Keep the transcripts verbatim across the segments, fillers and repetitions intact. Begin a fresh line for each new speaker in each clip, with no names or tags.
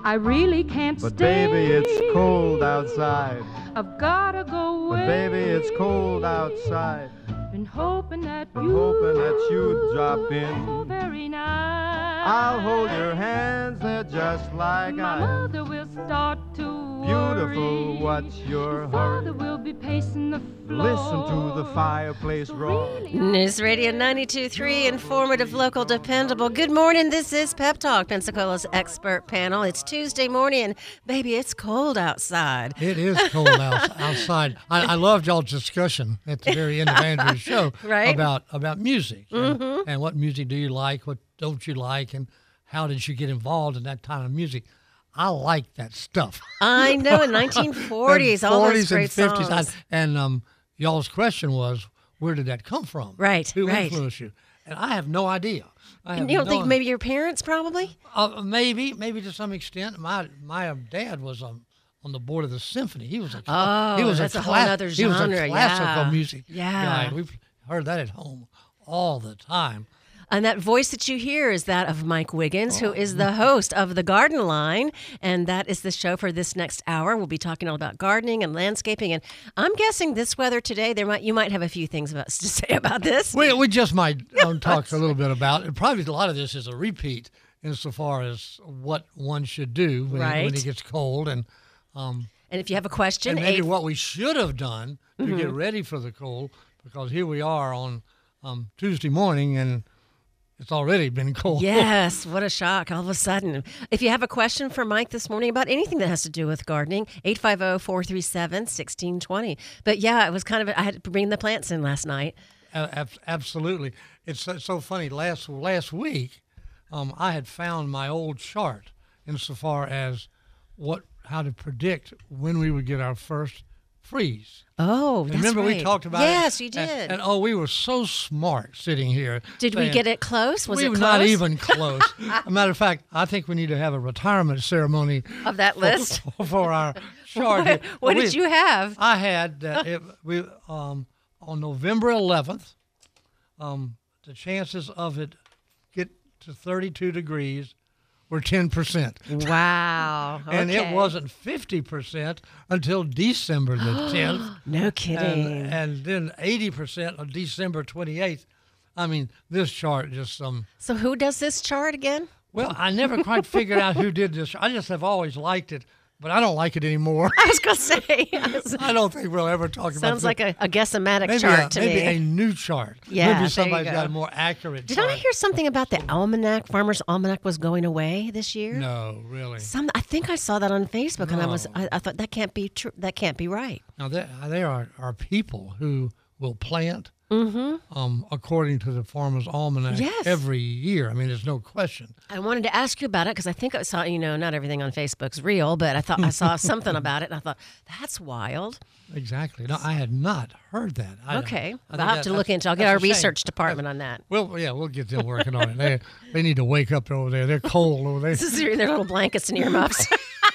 I really can't
But
stay.
baby, it's cold outside.
I've gotta go away.
But baby, it's cold outside.
Been hoping that
Been
you
hoping that you'd drop in.
so very nice.
I'll hold your hands, they're just like
My
ice.
mother will start to
Beautiful,
worry.
what's your
Father
hurry?
will be pacing the floor.
Listen to the fireplace roar.
Really,
News Radio ninety-two point three, informative, local, dependable. Good morning. This is Pep Talk, Pensacola's expert panel. It's Tuesday morning, and baby, it's cold outside.
It is cold out, outside. I, I loved y'all's discussion at the very end of Andrew's show
Right?
about about music and,
Mm-hmm.
and what music do you like, what don't you like, and how did you get involved in that kind of music. I like that stuff.
I know, in nineteen forties,
And
all those
forties
great
and fifties.
songs.
I- and um, y'all's question was, where did that come from?
Right,
Who
right.
influenced you? And I have no idea. I have
You don't
no
think maybe your parents probably?
Uh, maybe, maybe to some extent. My my dad was um, on the board of the symphony. He was a
Oh,
he was
that's a whole
cla-
nother
He was
genre,
a classical
yeah.
music
Yeah.
guy. We've heard that at home all the time.
And that voice that you hear is that of Mike Wiggins, who is
Oh.
the host of The Garden Line. And that is the show for this next hour. We'll be talking all about gardening and landscaping. And I'm guessing this weather today, there might you might have a few things about, to say about this.
We we just might um, talk a little bit about it. Probably a lot of this is a repeat insofar as what one should do when,
Right.
it, when it gets cold, and um,
And if you have a question,
and maybe
eight-
what we should have done to
Mm-hmm.
get ready for the cold, because here we are on um, Tuesday morning and it's already been cold.
Yes, what a shock all of a sudden. If you have a question for Mike this morning about anything that has to do with gardening, eight five zero, four three seven, one six two zero. But yeah, it was kind of, I had to bring the plants in last night.
A- ab- absolutely. It's so, so funny. Last last week, um, I had found my old chart insofar as what how to predict when we would get our first freeze.
Oh, that's
Remember
right.
we talked about
yes,
it?
you did.
And, and oh, we were so smart sitting here.
did we
saying,
get it close? Was
we
it
were
close?
not even close. As a matter of fact, I think we need to have a retirement ceremony
Of that list?
for, for our chart. here.
What, what
But
did
we-
you have?
I had that it, we um, on November eleventh, um, the chances of it get to thirty-two degrees were ten percent.
Wow.
And it
okay.
wasn't fifty percent until December the tenth.
No kidding.
And, and then eighty percent on December twenty-eighth. I mean, this chart just um.
so who does this chart again?
Well, I never quite figured out who did this. I just have always liked it, but I don't like it anymore.
I was going to say. I was-
I don't think we'll ever talk about
sounds
this.
like a, a guessomatic
maybe
chart
a,
to
maybe
me.
a new chart.
Yeah, there you
maybe somebody's
go.
got a more accurate
Did
chart.
I hear something about the almanac? Farmer's Almanac was going away this year.
No, really.
Some, I think I saw that on Facebook, and I was,
No.
I, I thought that can't be true. That can't be right.
Now there, there are, are people who will plant
Mm-hmm.
um, according to the Farmer's Almanac
Yes.
every year. I mean, there's no question.
I wanted to ask you about it because I think I saw, you know, not everything on Facebook's real, but I thought I saw something about it, and I thought that's wild.
Exactly. No, I had not heard that. I,
Okay,
I think
I'll have
that-
to look
that's-
into. I'll get
that's
our
a shame.
research department on that.
Well, yeah, we'll get them working on it. They, they need to wake up over there. They're cold over there.
This is in their little blankets and earmuffs.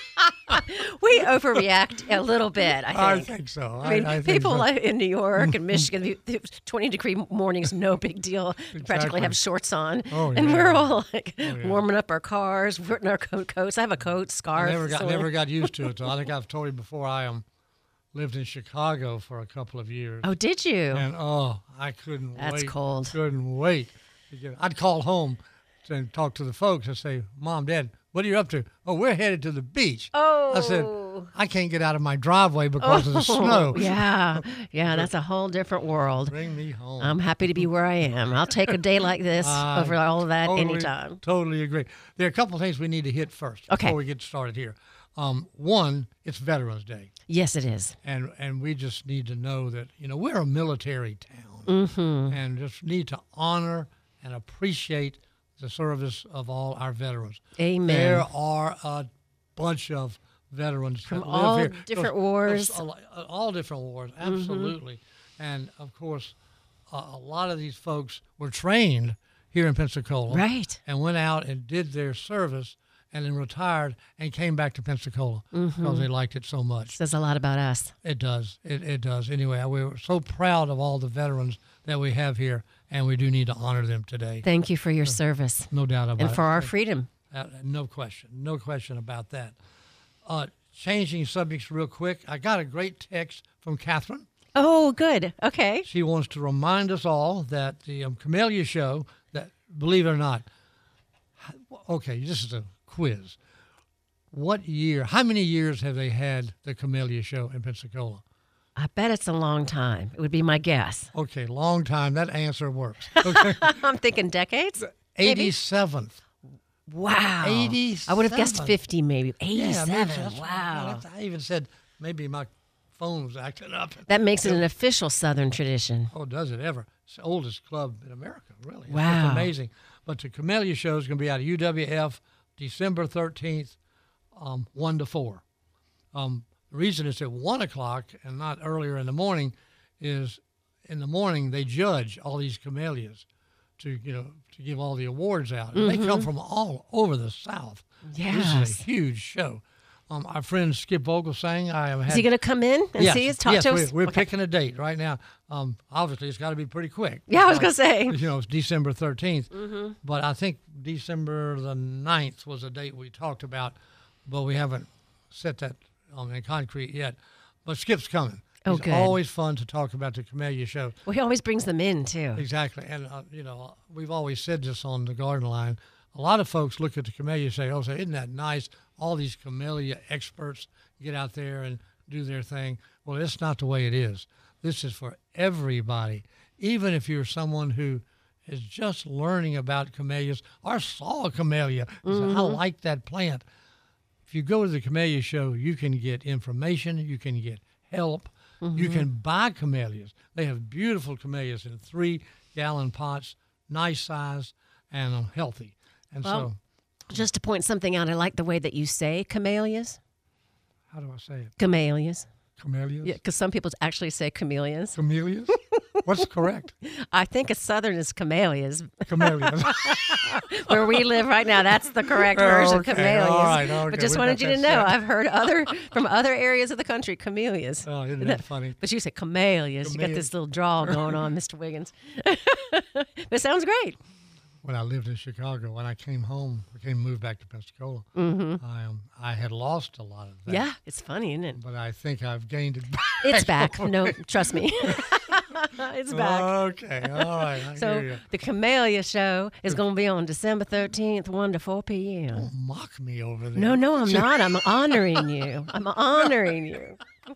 We overreact a little bit, I think.
I think so.
I mean,
I, I think
people
so.
like in New York and Michigan, the twenty degree mornings, no big deal. We practically
Exactly.
have shorts on.
Oh,
and
yeah.
we're all like
yeah.
warming up our cars, putting our coat coats. I have a coat,
I
scarf.
never got
so-
never got used to it. So I think I've told you before. I um lived in Chicago for a couple of years,
Oh, did you?
and oh, I couldn't
That's
wait.
cold.
Couldn't wait. to get- I'd call home and talk to the folks and say, "Mom, Dad, what are you up to?" "Oh, we're headed to the beach."
Oh.
I said, "I can't get out of my driveway because of the snow.
Yeah, yeah, that's a whole different world.
Bring me home."
I'm happy to be where I am. I'll take a day like this
I
over all of that
totally,
anytime.
Totally agree. There are a couple of things we need to hit first
Okay.
before we get started here. Um, one, it's Veterans Day,
Yes, it is.
and and we just need to know that you know we're a military town,
Mm-hmm.
and just need to honor and appreciate the service of all our veterans.
Amen.
There are a bunch of veterans
From
that live
all
here.
different
Those-
wars. Mm-hmm.
those- uh, all different wars, absolutely. And of course, uh, a lot of these folks were trained here in Pensacola,
Right.
and went out and did their service, and then retired and came back to Pensacola
Mm-hmm.
because they liked it so much.
Says a lot about us.
It does. It, it does. Anyway, we're so proud of all the veterans that we have here, and we do need to honor them today.
Thank you for your service
No doubt about
and
it.
for our freedom.
Uh, no question. No question about that. Uh, changing subjects real quick. I got a great text from Catherine.
Oh, good. Okay.
She wants to remind us all that the um, Camellia Show, that believe it or not, okay, this is a quiz. What year, how many years have they had the Camellia Show in Pensacola?
I bet it's a long time. It would be my guess.
Okay, long time. That answer works. Okay.
I'm thinking decades. maybe?
eighty-seventh.
Wow.
eighty-seven.
I would have guessed fifty maybe.
Yeah,
eighty-seven.
maybe that's-
Wow.
I even said maybe my phone's acting up.
That makes it an official Southern tradition.
Oh, does it ever? It's the oldest club in America, really. It's
Wow.
just amazing. But the Camellia Show is going to be out of U W F December thirteenth, um, one to four. Um, the reason it's at one o'clock and not earlier in the morning is in the morning they judge all these camellias to, you know, to give all the awards out. And
Mm-hmm.
they come from all over the South. This
Yes.
is a huge show. Um, our friend Skip Vogelsang, I have had.
Is he going to come in and
yes,
see us? Talk
yes,
to
we're,
us?
we're
Okay.
picking a date right now. Um, obviously, it's got to be pretty quick.
Yeah, I was
because,
gonna say.
You know, it's December thirteenth.
Mm-hmm.
But I think December the ninth was a date we talked about, but we haven't set that um, in concrete yet. But Skip's coming.
Oh,
it's
good.
always fun to talk about the Camellia Show.
Well, he always brings them in, too.
Exactly. And, uh, you know, we've always said this on the Garden Line. A lot of folks look at the Camellia and say, oh, say, isn't that nice? All these Camellia experts get out there and do their thing. Well, it's not the way it is. This is for everybody. Even if you're someone who is just learning about camellias or saw a camellia, and say, I like that plant. If you go to the Camellia Show, you can get information, you can get help, you can buy camellias. They have beautiful camellias in three-gallon pots, nice size, and uh, healthy. And
Well,
so,
Just to point something out, I like the way that you say camellias.
how do I say it?
Camellias.
Camellias?
Yeah, because some people actually say camellias.
Camellias? What's correct?
I think a Southern is camellias.
Camellias.
Where we live right now, that's the correct
Oh,
version,
okay.
camellias.
All right, okay.
But just
We
wanted
got
you to
that
know,
set.
I've heard other from other areas of the country, camellias.
Oh, isn't that funny?
But you say camellias. You got
Camellias.
this little drawl going on, Mister Wiggins. But it sounds great.
When I lived in Chicago, when I came home, I came moved back to Pensacola,
Mm-hmm.
I, um, I had lost a lot of that.
Yeah, it's funny, isn't it?
But I think I've gained it back.
It's back. No, trust me. It's back.
Okay, all right. I hear
So
you.
the Camellia Show is going to be on December thirteenth, one to four p.m.
Don't mock me over there.
No, no, I'm not. I'm honoring you. I'm honoring you.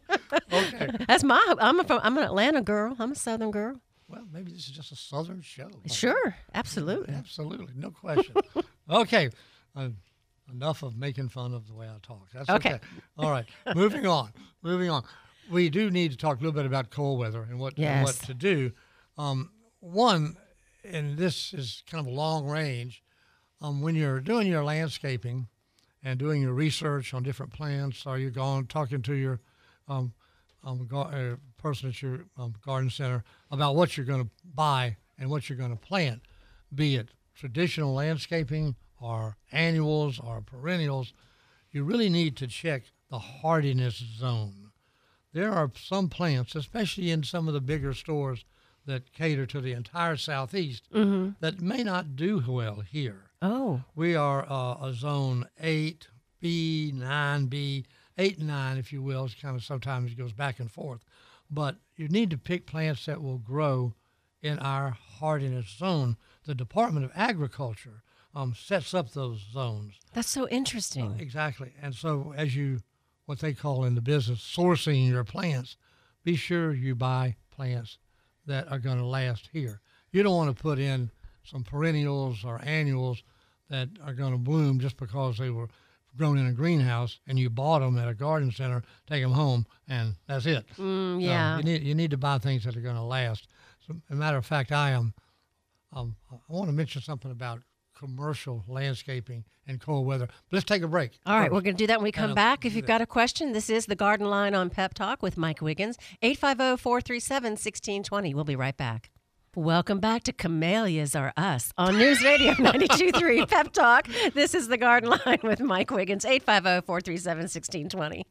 Okay.
That's my. I'm a, from. I'm an Atlanta girl. I'm a Southern girl.
Well, maybe this is just a Southern show.
Sure, absolutely.
Absolutely, no question. Okay, uh, enough of making fun of the way I talk. That's okay.
Okay.
All right, moving on. Moving on. We do need to talk a little bit about cold weather and what and what
Yes.
to do. Um, one, and this is kind of long range. Um, when you're doing your landscaping and doing your research on different plants, or you're going talking to your um, um, gar- uh, person at your um, garden center about what you're going to buy and what you're going to plant, be it traditional landscaping or annuals or perennials, you really need to check the hardiness zone. There are some plants, especially in some of the bigger stores that cater to the entire Southeast, that may not do well here.
Oh,
We are uh, a zone eight B, nine B, eight and nine, if you will. It's kind of sometimes it goes back and forth. But you need to pick plants that will grow in our hardiness zone. The Department of Agriculture um, sets up those zones.
that's so interesting.
Exactly. And so as you, what they call in the business, sourcing your plants, be sure you buy plants that are going to last here. You don't want to put in some perennials or annuals that are going to bloom just because they were grown in a greenhouse and you bought them at a garden center, take them home, and that's it.
Mm,
Um,
yeah.
you need you need to buy things that are going to last. So, as a matter of fact, I am. Um, I want to mention something about commercial landscaping and cold weather. But let's take a break.
All right,
first.
we're going to do that when we come
And, um,
back. If
do
you've
that.
got a question, this is the Garden Line on Pep Talk with Mike Wiggins, eight five zero, four three seven, one six two zero. We'll be right back. Welcome back to Camellias Are Us on News Radio ninety-two point three Pep Talk. This is the Garden Line with Mike Wiggins, eight five zero, four three seven, one six two zero.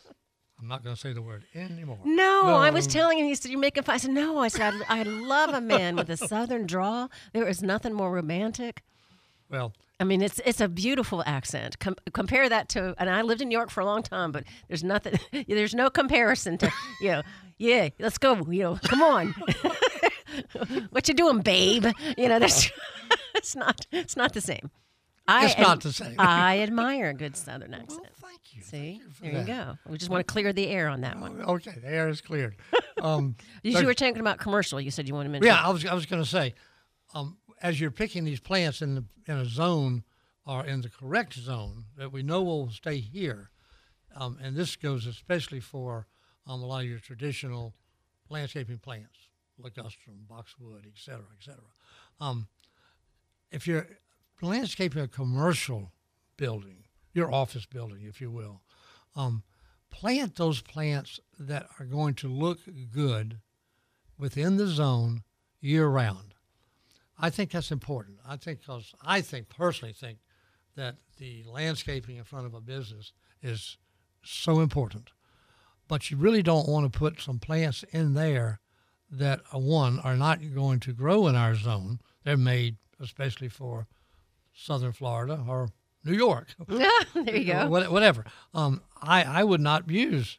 I'm not going to say the word anymore.
No, I was
No.
telling him, he said, you're making fun. I said, no. I said, I, I love a man with a Southern drawl. There is nothing more romantic.
Well,
I mean, it's it's a beautiful accent. Com- compare that to, and I lived in New York for a long time, but there's nothing, there's no comparison to, you know, yeah, let's go, you know, come on. What you doing, babe? You know, that's it's not it's not the same. I
it's not the same.
I admire a good Southern accent.
Well, thank you.
See,
Thank you for
there
that.
you go. We just want to clear the air on that one.
Okay, the air is cleared. Um,
You,
so-
you were talking about commercial. You said you wanted to mention.
yeah, I was I was going to say, um, as you're picking these plants in the in a zone or in the correct zone that we know will stay here, um, and this goes especially for um, a lot of your traditional landscaping plants, ligustrum, boxwood, et cetera, et cetera. Um, if you're landscaping a commercial building, your office building, if you will, um, plant those plants that are going to look good within the zone year round. I think that's important. I think because I think personally think that the landscaping in front of a business is so important. But you really don't want to put some plants in there that are, one, are not going to grow in our zone. They're made especially for Southern Florida or New York.
There you go.
What- Whatever. Um, I, I would not use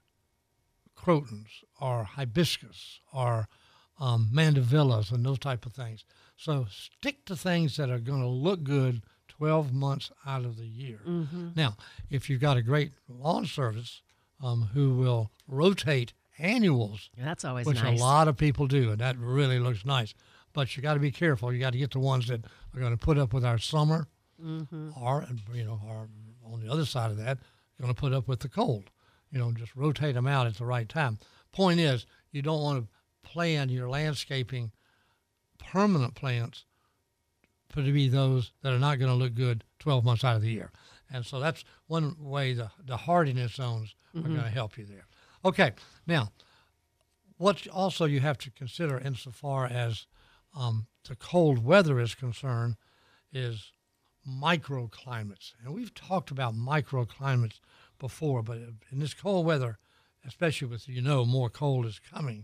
crotons or hibiscus or um, mandavillas and those type of things. So stick to things that are going to look good twelve months out of the year.
Mm-hmm.
Now, if you've got a great lawn service um, who will rotate annuals,
That's always
which
nice.
a lot of people do, and that really looks nice. But you got to be careful. You got to get the ones that are going to put up with our summer,
Mm-hmm.
or you know, or on the other side of that, going to put up with the cold. You know, just rotate them out at the right time. Point is, you don't want to plan your landscaping permanent plants for to be those that are not going to look good twelve months out of the year. And so that's one way the, the hardiness zones are going to help you there. Okay, now, what also you have to consider insofar as um, the cold weather is concerned is microclimates. And we've talked about microclimates before, but in this cold weather, especially with, you know, more cold is coming,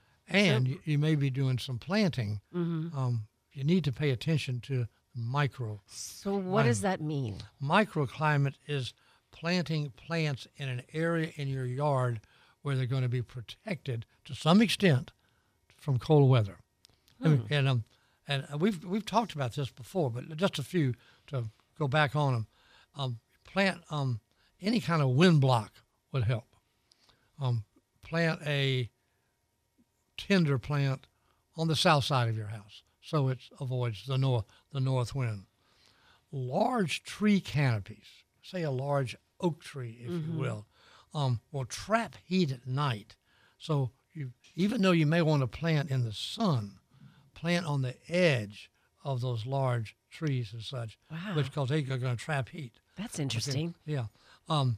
and you, you may be doing some planting,
Mm-hmm.
um, you need to pay attention to micro.
So what does that mean?
Microclimate is planting plants in an area in your yard where they're going to be protected to some extent from cold weather. And, and um, and we've we've talked about this before, but just a few to go back on them. Um, plant um, any kind of wind block would help. Um, plant a tinder plant on the south side of your house so it avoids the north the north wind. Large tree canopies, say a large oak tree, if
Mm-hmm.
you will, um, will trap heat at night. So you, even though you may want to plant in the sun, plant on the edge of those large trees and such,
Wow.
which because they're going to trap heat.
That's interesting.
Yeah. Um,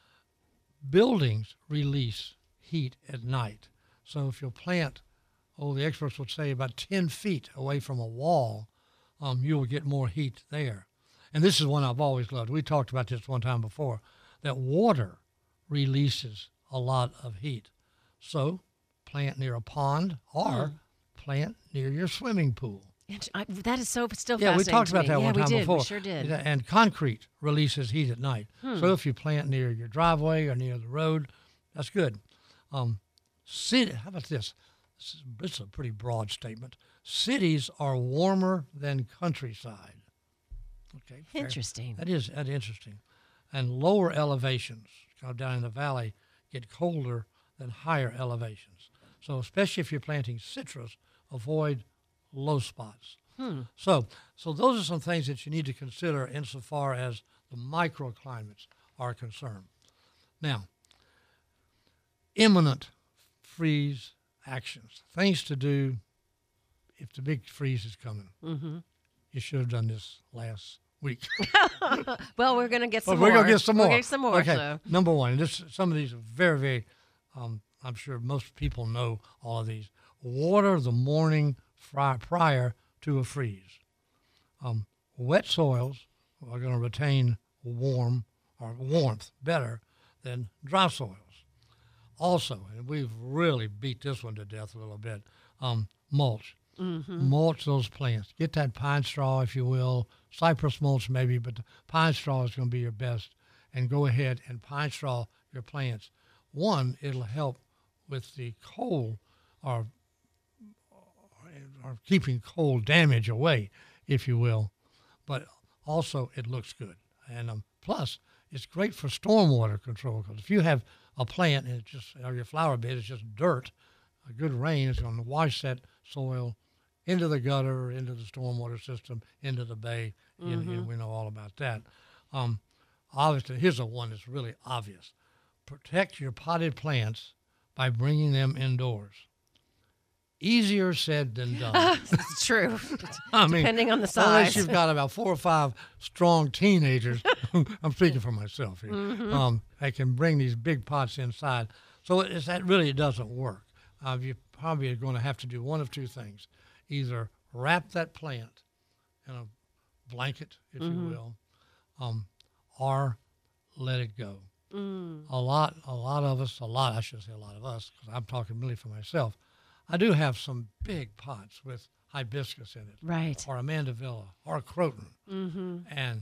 buildings release heat at night. So if you'll plant, oh, the experts would say about ten feet away from a wall, um, you'll get more heat there. And this is one I've always loved. We talked about this one time before, that water releases a lot of heat. So plant near a pond or
Hmm.
plant near your swimming pool.
Int- I, that is so still
Yeah, we
fascinating
talked
to
about
me.
that
yeah,
one
we
time
did.
before.
We sure did.
Yeah, and concrete releases heat at night.
Hmm.
So if you plant near your driveway or near the road, that's good. Um, city, how about this? This is, this is a pretty broad statement. Cities are warmer than countryside. Okay. fair.
Interesting.
That is that's interesting. And lower elevations, kind of down in the valley, get colder than higher elevations. So especially if you're planting citrus, avoid low spots.
Hmm.
So, so those are some things that you need to consider insofar as the microclimates are concerned. Now, imminent freeze actions, things to do if the big freeze is coming.
Mm-hmm.
You should have done this last week.
Well, we're gonna get some
But
more.
we're gonna get some
We're
more.
gonna get some more.
Okay,
So.
number one, this some of these are very, very. Um, I'm sure most people know all of these. Water the morning fri- prior to a freeze. Um, wet soils are going to retain warm or warmth better than dry soils. Also, and we've really beat this one to death a little bit. Um, mulch.
Mm-hmm.
Mulch those plants. Get that pine straw, if you will. Cypress mulch maybe, but the pine straw is going to be your best. And go ahead and pine straw your plants. One, it'll help with the cold or, or keeping cold damage away, if you will. But also it looks good. And um, plus, it's great for stormwater control, because if you have a plant and it's just, or your flower bed is just dirt, a good rain is going to wash that soil into the gutter, into the stormwater system, into the bay. Mm-hmm. And, and we know all about that. Um, obviously, here's the one that's really obvious. Protect your potted plants by bringing them indoors. Easier said than done.
It's true.
I mean,
depending on the
unless
size.
you've got about four or five strong teenagers, I'm speaking for myself here,
Mm-hmm.
um, they can bring these big pots inside. So it's, that really doesn't work. Uh, you probably are going to have to do one of two things. Either wrap that plant in a blanket, if
Mm-hmm.
you will, um, or let it go.
Mm.
A lot, a lot of us, a lot, I should say a lot of us, because I'm talking really for myself. I do have some big pots with hibiscus in it.
Right.
Or a mandevilla or a croton.
Mm-hmm.
And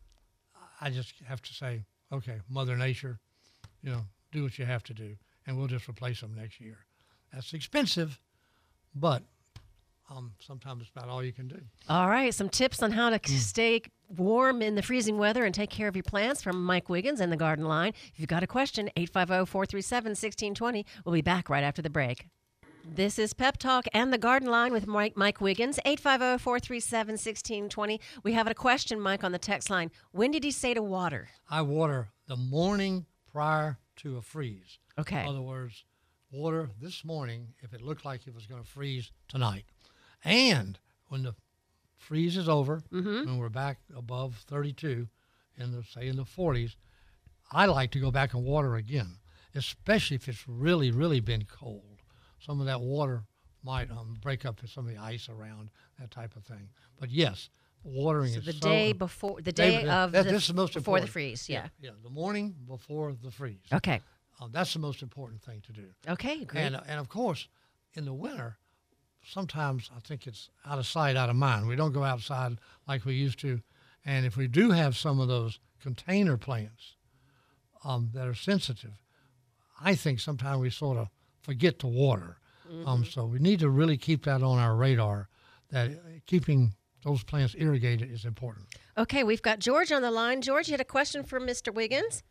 I just have to say, okay, Mother Nature, you know, do what you have to do, and we'll just replace them next year. That's expensive, but um, sometimes it's about all you can do.
All right, some tips on how to stay warm in the freezing weather and take care of your plants from Mike Wiggins and the Garden Line. If you've got a question, eight five zero, four three seven, one six two zero. We'll be back right after the break. This is Pep Talk and the Garden Line with Mike, Mike Wiggins, eight five zero, four three seven, one six two zero. We have a question, Mike, on the text line. When did he say to water?
I water the morning prior to a freeze.
Okay.
In other words, water this morning if it looked like it was going to freeze tonight. And when the freeze is over,
Mm-hmm.
when we're back above thirty-two, in the say in the forties, I like to go back and water again, especially if it's really, really been cold. Some of that water might um, break up some of the ice around, that type of thing. But yes, watering
So
is
the
so
day before, the day of
that,
the,
this is the most
before the
important.
freeze, yeah.
yeah, the morning before the freeze.
Okay.
Um, that's the most important thing to do.
Okay, great.
And, and of course, in the winter, sometimes I think it's out of sight, out of mind. We don't go outside like we used to. And if we do have some of those container plants um, that are sensitive, I think sometimes we sort of forget to water. Mm-hmm. Um, so we need to really keep that on our radar, that uh, keeping those plants irrigated is important.
Okay, we've got George on the line. George, you had a question for Mister Wiggins?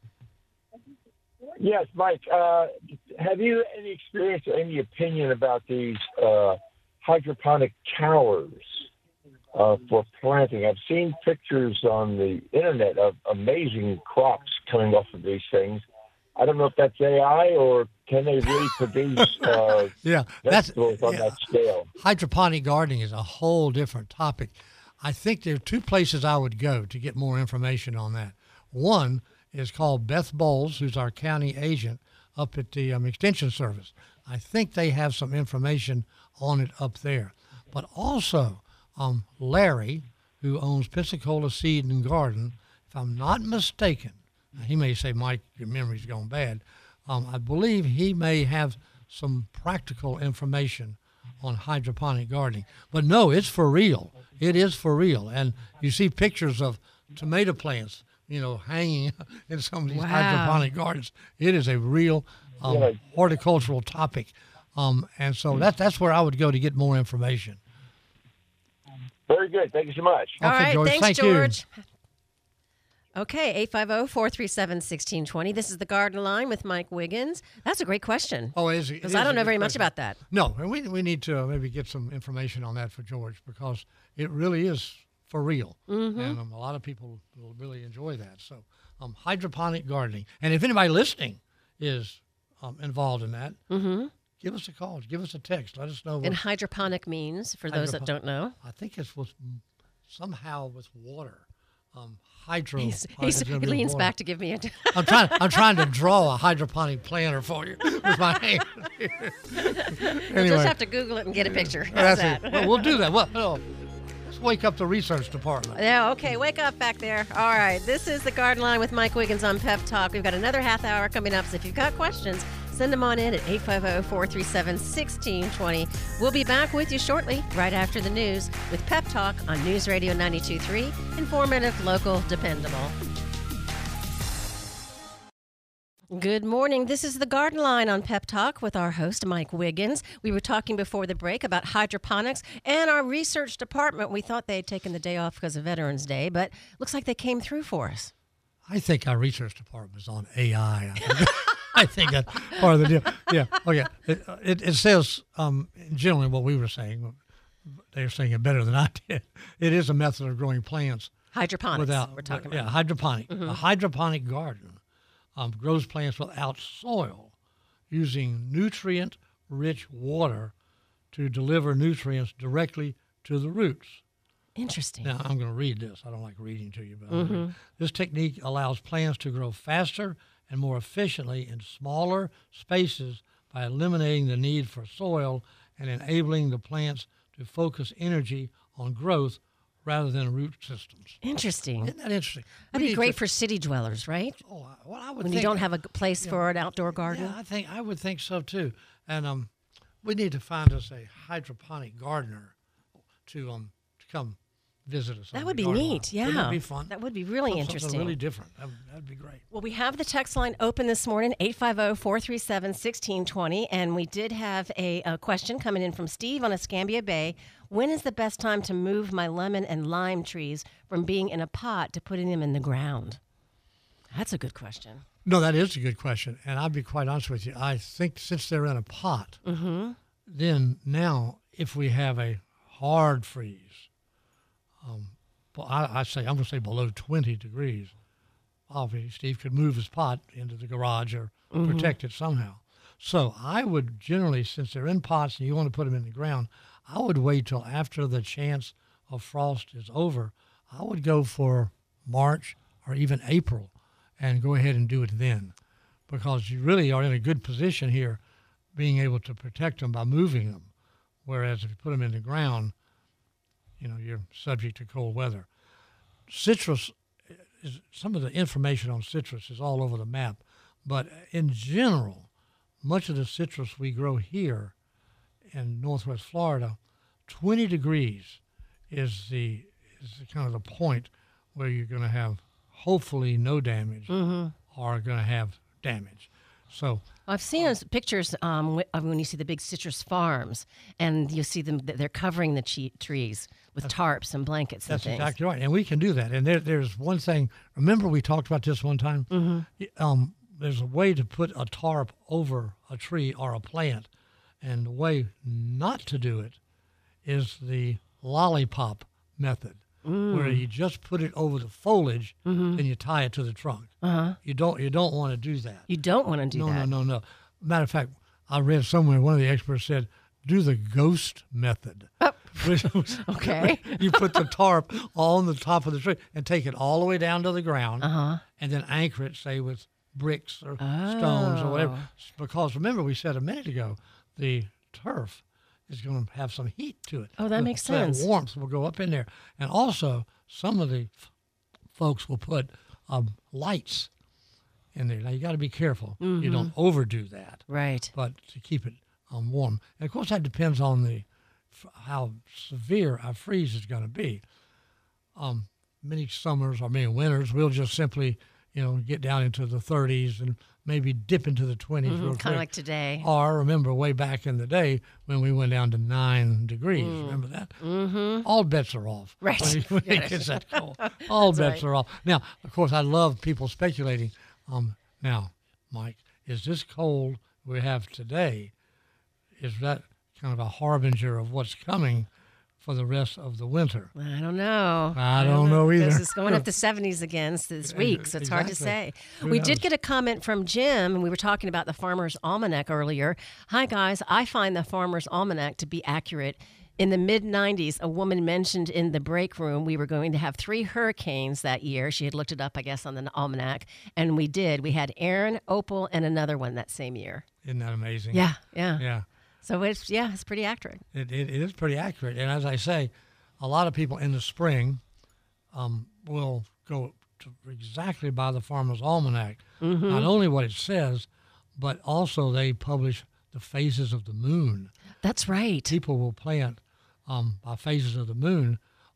Yes, Mike. Uh, have you any experience or any opinion about these uh, hydroponic towers uh, for planting? I've seen pictures on the internet of amazing crops coming off of these things. I don't know if that's A I or can they really produce uh,
yeah, that's
vegetables on
yeah.
that scale?
Hydroponic gardening is a whole different topic. I think there are two places I would go to get more information on that. One is called Beth Bowles, who's our county agent up at the um, Extension Service. I think they have some information on it up there. But also, um, Larry, who owns Pensacola Seed and Garden, if I'm not mistaken, he may say, Mike, your memory's gone bad. Um, I believe he may have some practical information on hydroponic gardening. But no, it's for real. It is for real. And you see pictures of tomato plants, you know, hanging in some of these
Wow.
hydroponic gardens. It is a real um,
Yeah.
horticultural topic. Um, and so that, that's where I would go to get more information.
Very good. Thank you so much.
All
Okay,
right,
George,
thanks,
thank you.
George. Okay, eight five zero, four three seven, one six two zero. This is the Garden Line with Mike Wiggins. That's a great question.
Oh, it is.
Because I don't know very much about that.
No, and we we need to maybe get some information on that for George, because it really is for real,
Mm-hmm.
and um, a lot of people will really enjoy that. So, um, hydroponic gardening, and if anybody listening is um, involved in that,
Mm-hmm.
give us a call, give us a text, let us know. What,
And hydroponic means, for those that
Hydropo-
don't know.
I think it's with somehow with water. Um, hydro.
He's,
oh,
he's,
it's gonna
he
be with
leans
water.
back to give me a...
I'm trying. I'm trying to draw a hydroponic planter for you with my hand.
We'll
Anyway.
just have to Google it and get a picture. How's
That's
that?
it. Well, we'll do that. Well, well, let's wake up the research department.
Yeah, okay, wake up back there. All right, this is the Garden Line with Mike Wiggins on Pep Talk. We've got another half hour coming up, so if you've got questions, Send them on in at eight five zero, four three seven, one six two zero. We'll be back with you shortly, right after the news, with Pep Talk on News Radio ninety-two point three. Informative, local, dependable. Good morning. This is the Garden Line on Pep Talk with our host, Mike Wiggins. We were talking before the break about hydroponics and our research department. We thought they had taken the day off because of Veterans Day, but looks like they came through for us.
I think our research department is on A I. I think, I think that's part of the deal. Yeah. Okay. It, it, it says, um, generally what we were saying, they're saying it better than I did. It is a method of growing plants.
Hydroponics,
without,
we're talking
yeah,
about.
hydroponic.
Mm-hmm.
A hydroponic garden um, grows plants without soil, using nutrient-rich water to deliver nutrients directly to the roots.
Interesting.
Now, I'm going to read this. I don't like reading to you, but I'm
Mm-hmm.
gonna read. This technique allows plants to grow faster and more efficiently in smaller spaces by eliminating the need for soil and enabling the plants to focus energy on growth rather than root systems.
Interesting.
Isn't that interesting?
That'd
We
be
need
great
to-
for city dwellers, right?
Oh, I- well, I would
When
think,
you don't have a g- place for an outdoor garden.
Yeah, I think I would think so too. And um, we need to find us a hydroponic gardener to um to come visit us.
That
on
would
the
be
garden
neat.
line.
Yeah.
Wouldn't that be fun?
That would be really
Something
interesting.
really different. That would, that'd be great.
Well, we have the text line open this morning, eight five zero, four three seven, one six two zero, and we did have a, a question coming in from Steve on Escambia Bay. When is the best time to move my lemon and lime trees from being in a pot to putting them in the ground? That's a good question.
No, that is a good question. And I'll be quite honest with you. I think since they're in a pot,
Mm-hmm.
then now if we have a hard freeze, um, well, I, I say I'm going to say below twenty degrees. Obviously, Steve could move his pot into the garage or
Mm-hmm.
protect it somehow. So I would generally, since they're in pots and you want to put them in the ground, I would wait till after the chance of frost is over. I would go for March or even April and go ahead and do it then, because you really are in a good position here being able to protect them by moving them. Whereas if you put them in the ground, you know, you're subject to cold weather. Citrus, is, some of the information on citrus is all over the map, but in general, much of the citrus we grow here in Northwest Florida, twenty degrees is the is the, kind of the point where you're going to have hopefully no damage
Mm-hmm.
or going to have damage. So
I've seen those pictures um, wh- of when you see the big citrus farms, and you see them, they're covering the che- trees with tarps and blankets and
that's
things.
exactly right, and we can do that. And there, there's one thing. Remember, we talked about this one time. Mm-hmm. Um, there's a way to put a tarp over a tree or a plant, and the way not to do it is the lollipop method, where you just put it over the foliage and you tie it to the trunk.
Uh-huh.
You don't you don't want to do that.
You don't want to do
no,
that.
no, no, no. Matter of fact, I read somewhere one of the experts said, do the ghost method. Which was-
Okay.
you put the tarp on the top of the tree and take it all the way down to the ground,
Uh-huh.
and then anchor it, say, with bricks or stones or whatever.
Oh.
Because remember, we said a minute ago, the turf is going to have some heat to it.
Oh, that
So-
makes
so that
sense.
warmth will go up in there. And also, some of the f- folks will put um, lights in there. Now, you got to be careful. You don't
Mm-hmm.
overdo that,
Right.
but to keep it um, warm. And, of course, that depends on the f- how severe our freeze is going to be. Um, many summers or many winters, we'll just simply, you know, get down into the thirties and maybe dip into the twenties real
Kind
quick.
of like today.
Or remember way back in the day when we went down to nine degrees. Remember that?
Mm-hmm.
All bets are off.
Right.
When, it- when it gets that cold. All
That's
bets
right.
are off. Now, of course, I love people speculating. Um, now, Mike, is this cold we have today, is that kind of a harbinger of what's coming for the rest of the winter?
I don't know.
I don't know
Because
either.
it's going up to seventies again this week, so it's hard to
Exactly.
say.
Who
We
knows?
did get a comment from Jim, and we were talking about the Farmer's Almanac earlier. Hi, guys. I find the Farmer's Almanac to be accurate. In the mid nineties, a woman mentioned in the break room we were going to have three hurricanes that year. She had looked it up, I guess, on the almanac, and we did. We had Aaron, Opal, and another one that same year.
Isn't that amazing?
Yeah, yeah.
Yeah.
So it's yeah, it's pretty accurate.
It, it, it is pretty accurate. And as I say, a lot of people in the spring um, will go to exactly by the Farmer's Almanac,
Mm-hmm.
not only what it says, but also they publish the phases of the moon.
That's right.
People will plant um, by phases of the moon,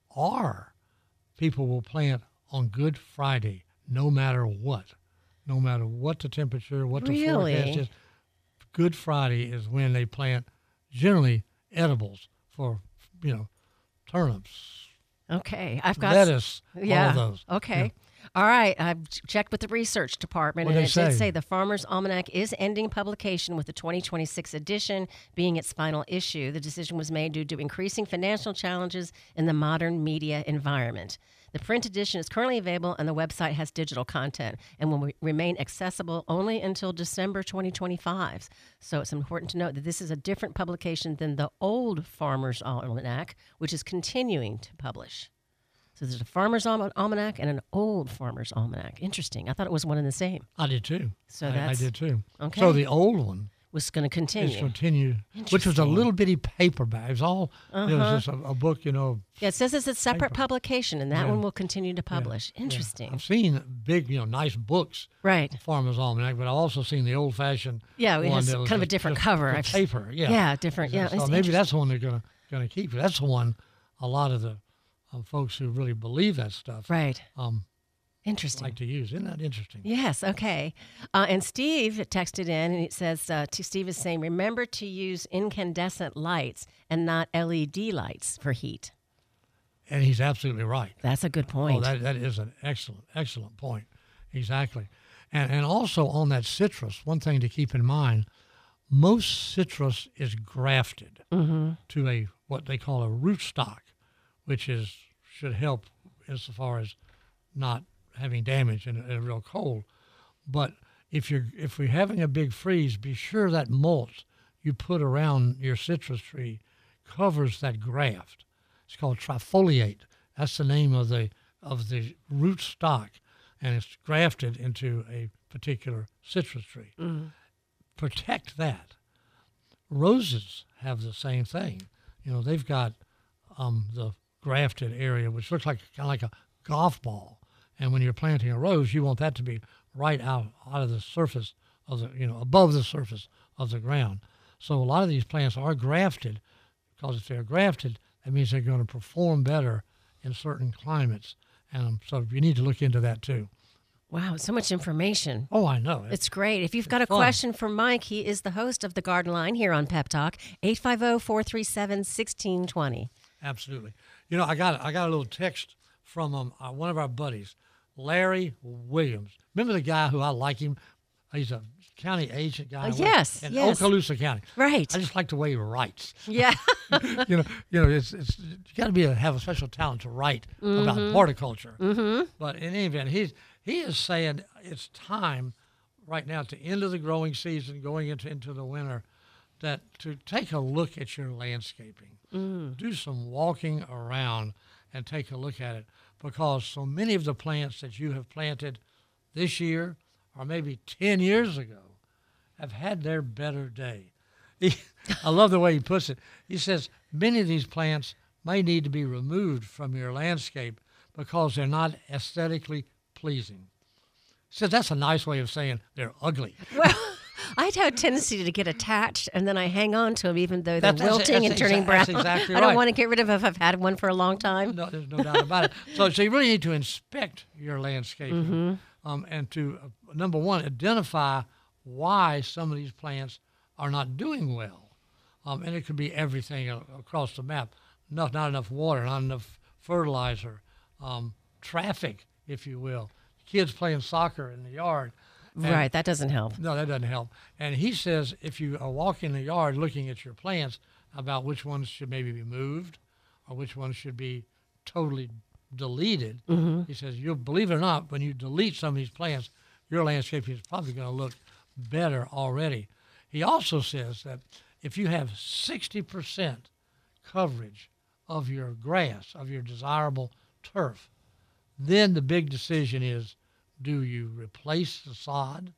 or people will plant on Good Friday, no matter what. No matter what the temperature, what the
Really?
forecast is. Good Friday is when they plant generally edibles for, you know, turnips,
Okay. I've got
lettuce,
yeah.
all of those.
Okay.
Yeah.
All right. I've ch- checked with the research department,
What'd
and
they
it did
say?
say the Farmer's Almanac is ending publication with the twenty twenty-six edition being its final issue. The decision was made due to increasing financial challenges in the modern media environment. The print edition is currently available, and the website has digital content and will re- remain accessible only until December twenty twenty-five. So it's important to note that this is a different publication than the old Farmer's Almanac, which is continuing to publish. So there's a Farmer's Alma- Almanac and an old Farmer's Almanac. Interesting. I thought it was one and the same.
I did too.
So
I, I
that's-
did too.
okay.
So the old one
Was going to
is
continue.
continued, which was a
Interesting.
little bitty paperback. It was all, it
Uh-huh.
was just a, a book, you know.
Yeah, it says it's a separate
Paper.
publication, and that
Yeah.
one will continue to publish.
Yeah.
Interesting.
I've seen big, you know, nice books,
Right.
Farmer's Almanac, but I've also seen the old-fashioned
Yeah, it
one
has
that was
kind of a
just-
different
just
cover.
the
I've-
paper, yeah.
Yeah, different. Yeah,
So
it's
maybe
interesting.
that's the one they're going to going to keep. That's the one a lot of the um, folks who really believe that stuff
Right.
um,
Interesting.
like to use. Isn't that interesting?
Yes, okay. Uh, and Steve texted in, and it says, uh, to Steve is saying, remember to use incandescent lights and not L E D lights for heat.
And he's absolutely right.
That's a good point.
Oh, that, that is an excellent, excellent point. Exactly. And, and also on that citrus, one thing to keep in mind, most citrus is grafted
Mm-hmm.
to a what they call a rootstock, which is should help insofar as not having damage in a, in a real cold. But if you're if we're having a big freeze, be sure that mulch you put around your citrus tree covers that graft. It's called trifoliate. That's the name of the of the rootstock, and it's grafted into a particular citrus tree.
Mm-hmm.
Protect that. Roses have the same thing. You know, they've got um, the grafted area, which looks like kind of like a golf ball. And when you're planting a rose, you want that to be right out out of the surface of the, you know, above the surface of the ground. So a lot of these plants are grafted, because if they're grafted, that means they're going to perform better in certain climates. And um, so you need to look into that too.
Wow, so much information.
Oh, I know.
It's great. If you've got a
fun.
question for Mike, he is the host of the Garden Line here on Pep Talk, eight five zero, four three seven, one six two zero.
Absolutely. You know, I got I got a little text from um, uh, one of our buddies, Larry Williams. Remember the guy who I like him? He's a county agent guy.
Uh, yes,
in
yes.
Okaloosa County.
Right.
I just like the way he writes.
Yeah.
you know, you know, it's it's you got to be a, have a special talent to write about horticulture. Mm-hmm. But in any event, he's he is saying it's time right now at the end of the growing season, going into into the winter, that to take a look at your landscaping,
Mm.
do some walking around, and take a look at it, because so many of the plants that you have planted this year or maybe ten years ago have had their better day. He, I love the way he puts it. He says many of these plants may need to be removed from your landscape because they're not aesthetically pleasing. He says that's a nice way of saying they're ugly.
Well, I'd have a tendency to get attached, and then I hang on to them even though they're
That's- that's-
wilting and
that's
turning
exa-
brown.
that's exactly
I don't
right.
want to get rid of them if I've had one for a long time.
No, there's no doubt about it. So, so you really need to inspect your landscaping,
Mm-hmm.
um, and to uh, number one, identify why some of these plants are not doing well. Um, and it could be everything a- across the map. Not not enough water, not enough fertilizer, um, traffic, if you will. Kids playing soccer in the yard. And-
Right, that doesn't help.
No, that doesn't help. And he says if you are walking the yard looking at your plants, about which ones should maybe be moved or which ones should be totally deleted, he says, you'll believe it or not, when you delete some of these plants, your landscape is probably going to look better already. He also says that if you have sixty percent coverage of your grass, of your desirable turf, then the big decision is, do you replace the sod,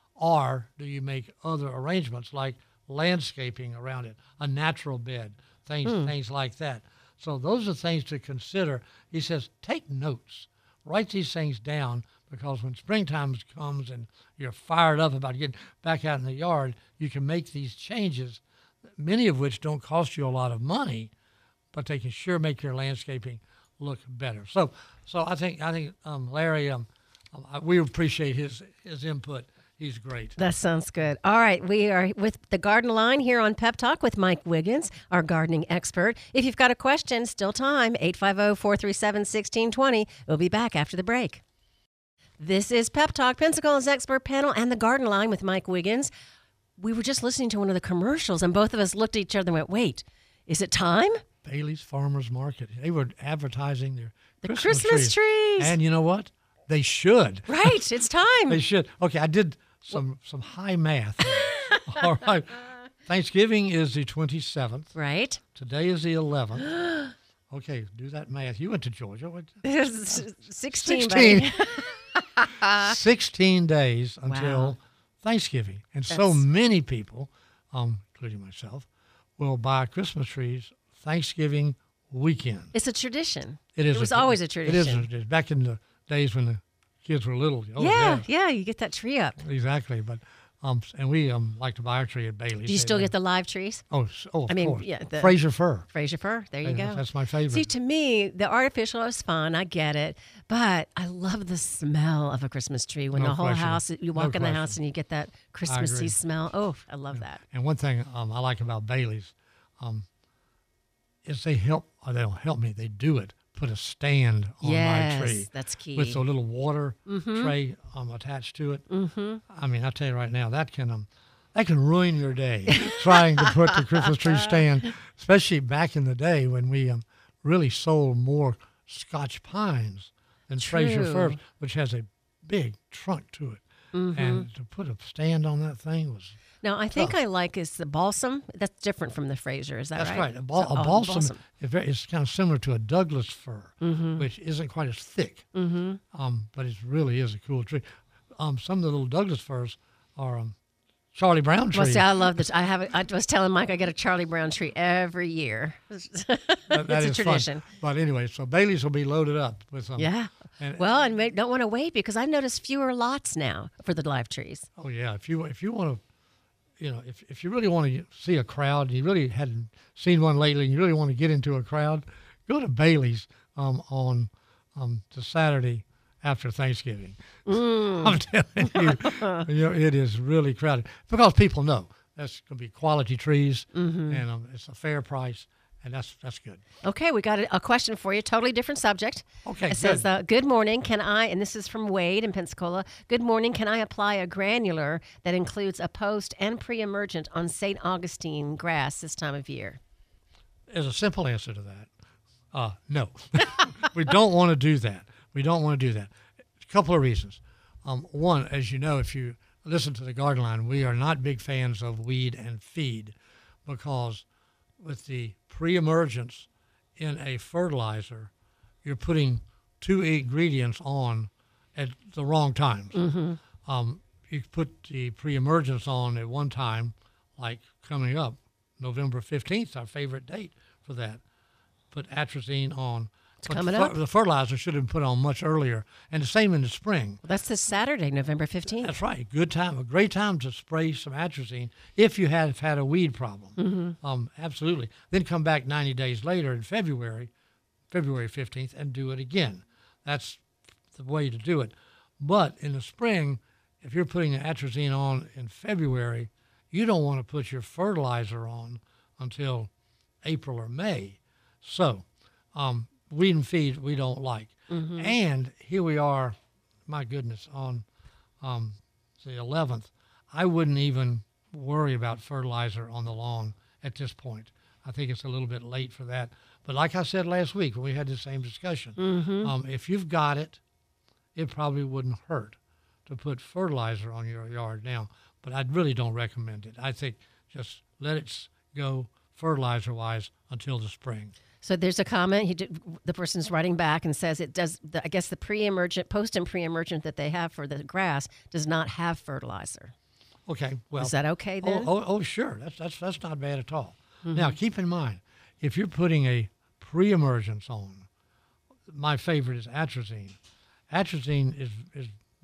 or do you make other arrangements like landscaping around it, a natural bed, things things like that. So those are things to consider. He says, take notes, write these things down, because when springtime comes and you're fired up about getting back out in the yard, you can make these changes, many of which don't cost you a lot of money, but they can sure make your landscaping look better. So, so I think I think um, Larry, um, um, we appreciate his his input. He's great.
That sounds good. All right, we are with the Garden Line here on Pep Talk with Mike Wiggins, our gardening expert. If you've got a question, still time, eight five zero, four three seven, one six two zero. We'll be back after the break. This is Pep Talk, Pensacola's expert panel, and the Garden Line with Mike Wiggins. We were just listening to one of the commercials, and both of us looked at each other and went, wait, is it time?
Bailey's Farmers Market. They were advertising their
The
Christmas,
Christmas trees.
And you know what? They should.
Right, it's time.
They should. Okay, I did some some high math. All right. Thanksgiving is the twenty-seventh.
Right.
Today is the eleventh. Okay, do that math. You went to Georgia. What?
sixteen.
sixteen. sixteen days until
Wow.
Thanksgiving. And so
That's-
many people, um, including myself, will buy Christmas trees Thanksgiving weekend.
It's a tradition.
It is.
It was
a,
always a
It is.
tradition.
A, it is. Back in the days when the kids were little. Oh,
yeah,
yeah.
yeah, you get that tree up.
Exactly. But um, and we um like to buy our tree at Bailey's.
Do you still get the live trees?
Oh, s- oh, of
I mean,
course.
yeah, the-
Fraser fir.
Fraser fir. There you
Yeah,
go.
That's my favorite.
See, to me, the artificial is fun. I get it. But I love the smell of a Christmas tree when
No
the whole
question.
house, you
No
walk in the
question.
house and you get that Christmassy
agree.
smell. Oh, I love that.
And one thing um, I like about Bailey's um, is they help, or they don't help me, they do it. Put a stand on
Yes,
my tree
that's key.
with a little water tray um, attached to it. Mm-hmm. I mean, I tell you right now, that can um, that can ruin your day trying to put the Christmas tree stand, especially back in the day when we um, really sold more Scotch pines than Fraser
True.
firs, which has a big trunk to it.
Mm-hmm.
And to put a stand on that thing was
Now, I think
tough.
I like is the balsam. That's different from the Fraser. Is that
That's
right?
right. A, bal-
So-
a
oh,
balsam, Is, very, is kind of similar to a Douglas fir,
Mm-hmm.
which isn't quite as thick, mm-hmm. um, but it really is a cool tree. Um, some of the little Douglas firs are um, Charlie Brown trees.
Well, see, I love this. I have. A, I was telling Mike I get a Charlie Brown tree every year.
That- that
it's a
is fun.
tradition.
But anyway, so Bailey's will be loaded up with some.
Yeah.
And,
Well, and we don't want to wait because I've noticed fewer lots now for the live trees.
Oh yeah, if you if you want to, you know, if if you really want to see a crowd, you really hadn't seen one lately, and you really want to get into a crowd, go to Bailey's um, on um, the Saturday after Thanksgiving. I'm telling you, you know, it is really crowded because people know that's going to be quality trees, and um, it's a fair price, and that's that's good.
Okay, we got a, a question for you. Totally different subject.
Okay,
It says,
good.
uh, "Good morning. Can I?" And this is from Wade in Pensacola. Good morning. Can I apply a granular that includes a post and pre-emergent on Saint Augustine grass this time of year?
There's a simple answer to that. Uh, no, we don't want to do that. We don't want to do that. A couple of reasons. Um, one, as you know, if you listen to the Garden Line, we are not big fans of weed and feed because with the pre-emergence in a fertilizer, you're putting two ingredients on at the wrong times. Um, you put the pre-emergence on at one time, like coming up, November fifteenth, our favorite date for that. Put atrazine on. It's
coming
the,
up.
The fertilizer should have been put on much earlier, and the same in the spring.
Well, that's this Saturday, November fifteenth.
That's right. Good time, a great time to spray some atrazine if you have had a weed problem.
Mm-hmm.
Um, absolutely. Then come back ninety days later in February, February fifteenth, and do it again. That's the way to do it. But in the spring, if you're putting atrazine on in February, you don't want to put your fertilizer on until April or May. So, um, weed and feed we don't like.
Mm-hmm.
And here we are, my goodness, on um, the eleventh. I wouldn't even worry about fertilizer on the lawn at this point. I think it's a little bit late for that. But like I said last week when we had the same discussion,
Mm-hmm.
um, if you've got it, it probably wouldn't hurt to put fertilizer on your yard now. But I really don't recommend it. I think just let it s- go fertilizer-wise until the spring.
So there's a comment. He did, the person's writing back and says it does. The, I guess the pre-emergent, post and pre-emergent that they have for the grass does not have fertilizer.
Okay, well.
Is that okay
Oh,
then?
oh, oh, sure. That's that's that's not bad at all. Now, keep in mind, if you're putting a pre-emergence on, my favorite is atrazine. Atrazine is is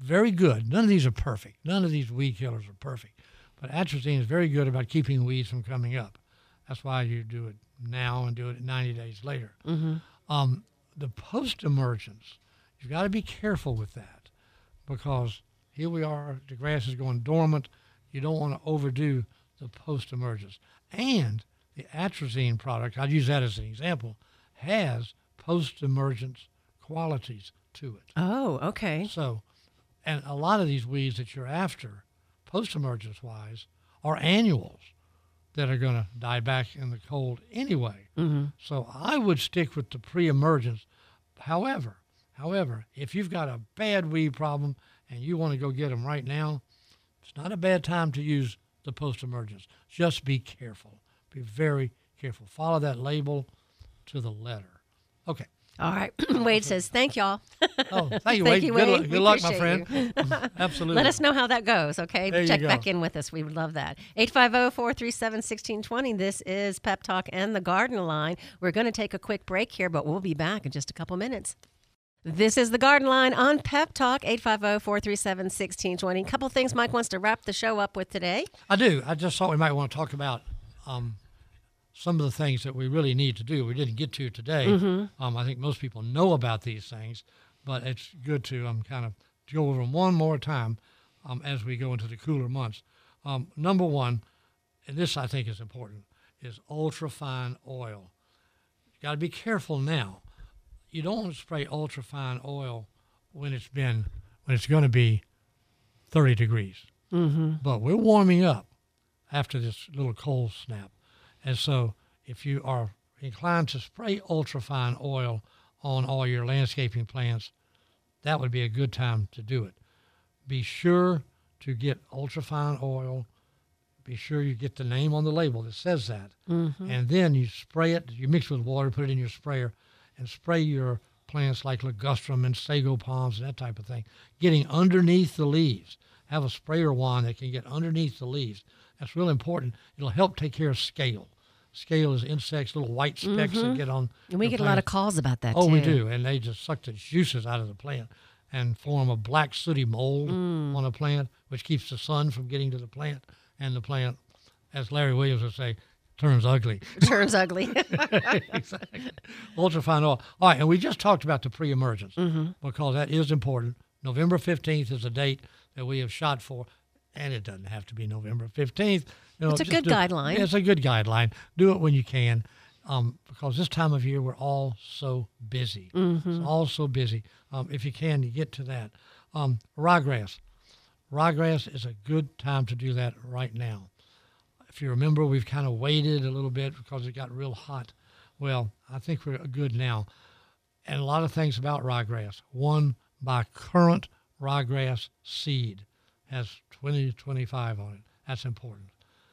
very good. None of these are perfect. None of these weed killers are perfect. But atrazine is very good about keeping weeds from coming up. That's why you do it now and do it ninety days later.
Mm-hmm.
Um, the post-emergence, you've got to be careful with that because here we are, the grass is going dormant. You don't want to overdo the post-emergence. And the atrazine product, I'll use that as an example, has post-emergence qualities to it.
Oh, okay.
So, and a lot of these weeds that you're after, post-emergence-wise, are annuals that are going to die back in the cold anyway.
Mm-hmm.
So I would stick with the pre-emergence. However, however, if you've got a bad weed problem and you want to go get them right now, it's not a bad time to use the post-emergence. Just be careful. Be very careful. Follow that label to the letter. Okay.
All right. Wade says, thank y'all.
Oh, thank you,
Thank
Wade.
you,
Good,
Wade.
lu-
We
good luck, my
appreciate
friend. Absolutely.
Let us know how that goes, okay?
There you
Check
go.
back in with us. We would love that. eight five zero, four three seven, one six two zero. This is Pep Talk and the Garden Line. We're going to take a quick break here, but we'll be back in just a couple minutes. This is the Garden Line on Pep Talk, eight five zero, four three seven, one six two zero. A couple things Mike wants to wrap the show up with today.
I do. I just thought we might want to talk about um, some of the things that we really need to do. We didn't get to today.
Mm-hmm.
Um, I think most people know about these things, but it's good to um, kind of go over them one more time um, as we go into the cooler months. Um, number one, and this I think is important, is ultrafine oil. You got to be careful now. You don't want to spray ultrafine oil when it's been when it's going to be thirty degrees.
Mm-hmm.
But we're warming up after this little cold snap. And so if you are inclined to spray ultrafine oil on all your landscaping plants, that would be a good time to do it. Be sure to get ultrafine oil. Be sure you get the name on the label that says that.
Mm-hmm.
And then you spray it. You mix it with water, put it in your sprayer, and spray your plants like ligustrum and sago palms and that type of thing, getting underneath the leaves. Have a sprayer wand that can get underneath the leaves. That's real important. It'll help take care of scale. Scale is insects, little white specks
Mm-hmm.
that get on.
And we
the
get a lot of
plants.
calls about that,
Oh,
too.
we do, and they just suck the juices out of the plant and form a black sooty mold
Mm.
on a plant, which keeps the sun from getting to the plant, and the plant, as Larry Williams would say, turns ugly.
Turns ugly.
Exactly. Ultrafine oil. All right, and we just talked about the pre-emergence
Mm-hmm.
because that is important. November fifteenth is the date that we have shot for, and it doesn't have to be November fifteenth. You know,
It's a
just
good
do-
guideline.
Yeah, it's a good guideline. Do it when you can, um, because this time of year we're all so busy.
Mm-hmm.
It's all so busy. Um, if you can, you get to that. Um, ryegrass. Ryegrass is a good time to do that right now. If you remember, we've kind of waited a little bit because it got real hot. Well, I think we're good now. And a lot of things about ryegrass. One, by current ryegrass seed has twenty to twenty-five on it. That's important.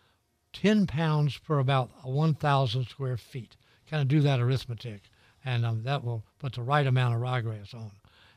ten pounds per about one thousand square feet. Kind of do that arithmetic, and um, that will put the right amount of ryegrass on.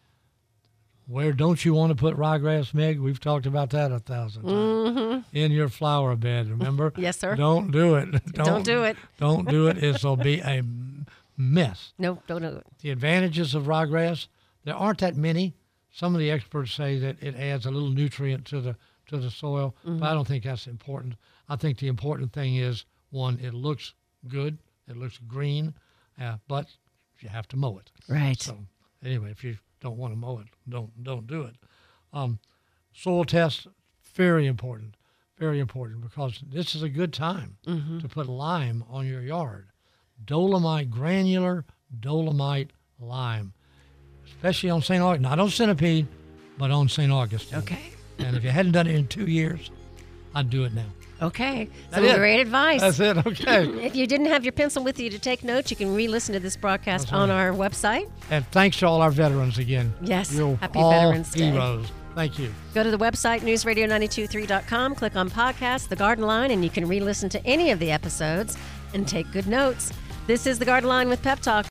Where don't you want to put ryegrass, Meg? We've talked about that a thousand times.
Mm-hmm.
In your flower bed, remember?
Yes, sir.
Don't do it.
Don't do it.
Don't do it. It'll be a m- mess.
No, don't do it.
The advantages of ryegrass, there aren't that many. Some of the experts say that it adds a little nutrient to the to the soil,
Mm-hmm.
but I don't think that's important. I think the important thing is, one, it looks good, it looks green, uh, but you have to mow it.
Right.
So anyway, if you don't want to mow it, don't don't do it. Um, soil test, very important, very important, because this is a good time
Mm-hmm.
to put lime on your yard. Dolomite, granular dolomite lime, especially on Saint Augustine, not on Centipede, but on Saint Augustine.
Okay.
And if you hadn't done it in two years, I'd do it now.
Okay.
That's
Some
it.
great advice.
That's it. Okay.
If you didn't have your pencil with you to take notes, you can re-listen to this broadcast
That's
on
right.
our website.
And thanks to all our veterans again.
Yes.
You're
Happy
all
Veterans Day.
heroes. Thank you.
Go to the website, news radio nine two three dot com, click on podcast, The Garden Line, and you can re-listen to any of the episodes and take good notes. This is The Garden Line with Pep Talk.